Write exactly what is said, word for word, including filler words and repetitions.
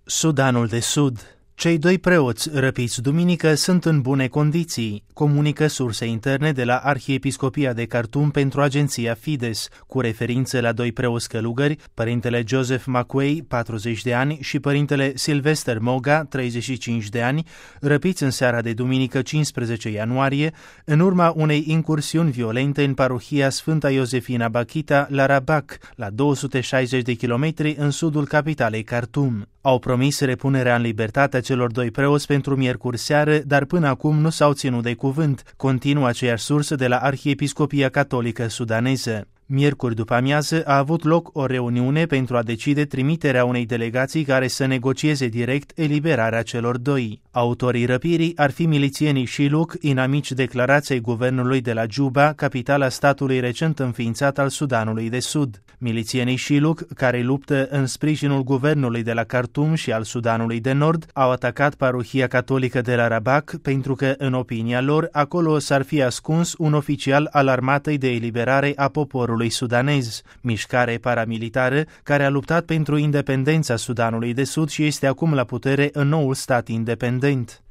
Sudanul de Sud. Cei doi preoți răpiți duminică sunt în bune condiții, comunică surse interne de la Arhiepiscopia de Khartoum pentru agenția Fides, cu referință la doi preoți călugări, părintele Joseph Makwei, patruzeci de ani, și părintele Sylvester Moga, treizeci și cinci de ani, răpiți în seara de duminică cincisprezece ianuarie, în urma unei incursiuni violente în parohia Sfânta Iosefina Bakita la Rabak, la două sute șaizeci de kilometri în sudul capitalei Khartoum. Au promis repunerea în libertate a celor doi preoți pentru miercuri seară, dar până acum nu s-au ținut de cuvânt, continuă aceeași sursă de la Arhiepiscopia Catolică Sudaneză. Miercuri după amiază a avut loc o reuniune pentru a decide trimiterea unei delegații care să negocieze direct eliberarea celor doi. Autorii răpirii ar fi milițienii Shilluk, inamici declarației guvernului de la Juba, capitala statului recent înființat al Sudanului de Sud. Milițienii Shilluk, care luptă în sprijinul guvernului de la Khartoum și al Sudanului de Nord, au atacat parohia catolică de la Rabak pentru că, în opinia lor, acolo s-ar fi ascuns un oficial al armatei de eliberare a poporului sudanez, mișcare paramilitară care a luptat pentru independența Sudanului de Sud și este acum la putere în noul stat independent.